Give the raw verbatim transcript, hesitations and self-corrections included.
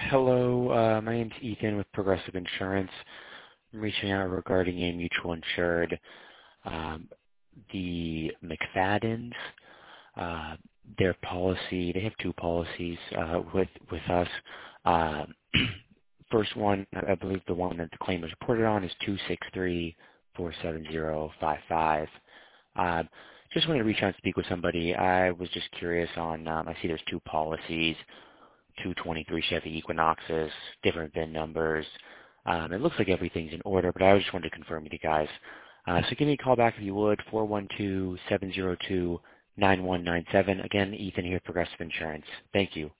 Hello, uh, my name's Ethan with Progressive Insurance. I'm reaching out regarding a mutual insured, um, the McFadden's. Uh, their policy, they have two policies uh, with with us. Uh, first one, I believe the one that the claim was reported on is two six three four seven zero five five. Uh, just wanted to reach out and speak with somebody. I was just curious on, um, I see there's two policies. two twenty-three Chevy Equinoxes, different V I N numbers. Um, it looks like everything's in order, but I just wanted to confirm with you guys. Uh, so give me a call back if you would, four one two, seven zero two, nine one nine seven. Again, Ethan here, Progressive Insurance. Thank you.